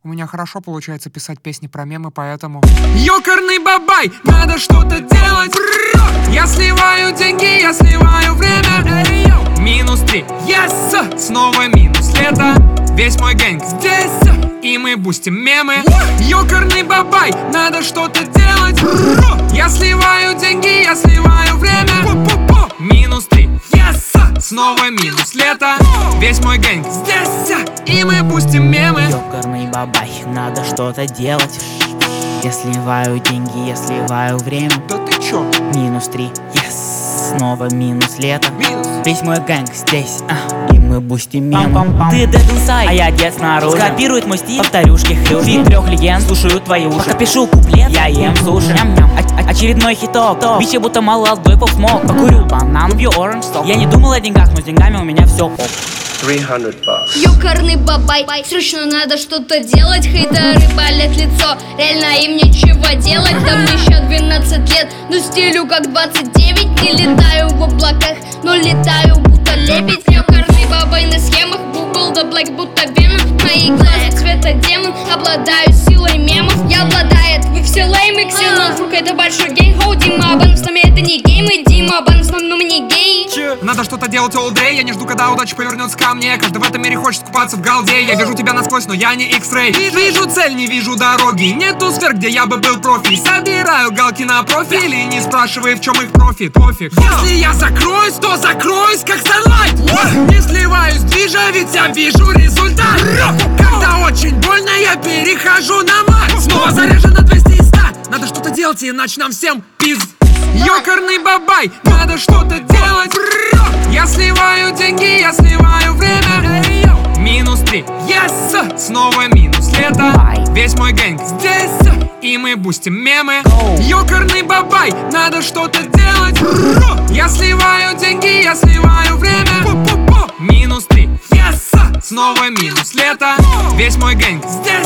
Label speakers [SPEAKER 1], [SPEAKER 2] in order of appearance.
[SPEAKER 1] У меня хорошо получается писать песни про мемы, поэтому... Ёкарный бабай, надо что-то делать. Я сливаю деньги, я сливаю время. -3, yes! Снова минус лето. Весь мой гэнг здесь, и мы бустим мемы. Ёкарный бабай, надо что-то делать. Я сливаю деньги, я сливаю время. -3, yes! Снова минус лето. Весь мой гэнг здесь, и мы бустим мемы.
[SPEAKER 2] Ёкарный бабай, надо что-то делать. Я сливаю деньги, я сливаю время.
[SPEAKER 1] Да ты чё?
[SPEAKER 2] -3, yes! Снова минус лето.
[SPEAKER 1] Минус.
[SPEAKER 2] Весь мой гэнг здесь, и мы бустим мемы. Ты dead inside, а я дед снаружи. Скопирует мой стиль, повторюшки хрюши. Фит 3 легенд, слушаю твои уши. Пока пишу куплет, я ем суши. Очередной хиток, бичи будто молодой поп-смог. Покурю банан, бью оранж сок. Я не думал о деньгах, но с деньгами у меня все ок.
[SPEAKER 3] 300 bucks.
[SPEAKER 4] Ёкарный бабай, срочно надо что-то делать. Хейтеры палят лицо, реально им нечего делать. Да мне еще 12 лет, но стилю как 29. Не летаю в облаках, но летаю будто лебедь. Ёкарный бабай на схемах, Google да Black будто Веном. Мои глаза цвета демон, обладаю силой мемов. Я обладает, вы все леймы, ксенон. Звук это большой гей, хоу, Дима Бан. С нами это не геймы, Дима Бан, в основном не гей.
[SPEAKER 1] Надо что-то делать all day. Я не жду, когда удача повернется ко мне. Каждый в этом мире хочет купаться в галде. Я вижу тебя насквозь, но я не X-Ray. Вижу цель, не вижу дороги. Нету сфер, где я бы был профи. Собираю галки на профиле. Не спрашивай, в чем их профит. Пофиг. Если я закроюсь, то закроюсь, как Sunlight. Не сливаюсь, движа, ведь я вижу результат. Когда очень больно, я перехожу на мат. Снова заряжен на 200 и 100. Надо что-то делать, иначе нам всем пиз. Ёкарный бабай, надо что-то делать. Я сливаю деньги, я сливаю время. -3, yes! Снова минус лето. Весь мой гэнг здесь, и мы бустим мемы. Ёкарный бабай, надо что-то делать. Я сливаю деньги, я сливаю время. -3, yes! Снова минус лето. Весь мой гэнг здесь.